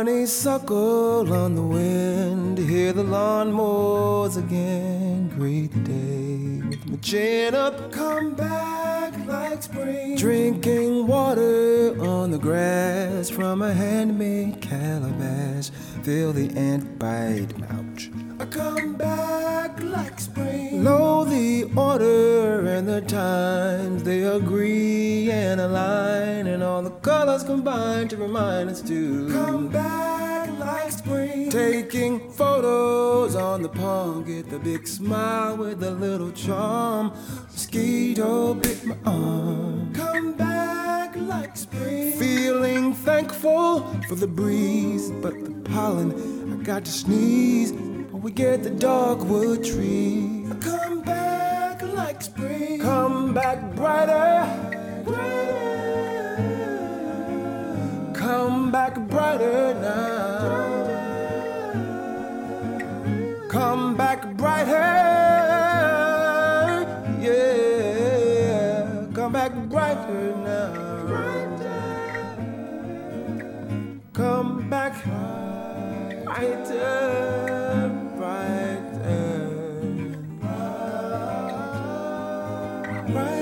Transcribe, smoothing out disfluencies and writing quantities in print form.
honeysuckle on the wind, hear the lawnmowers again, greet the day with my chin up, come back like spring, drinking water on the grass from a handmade calabash, feel the ant bite, ouch. I come back like spring, know the order and the times, they agree and align, and all the colors combine to remind us to come back like spring. Taking photos on the pond, get the big smile with a little charm. Mosquito bit my arm. Come back like spring. Feeling thankful for the breeze, but the pollen, I got to sneeze. We get the dogwood tree. Come back like spring. Come back brighter, brighter. Come back brighter now. Come back brighter, yeah. Come back brighter now. Come back brighter. Right.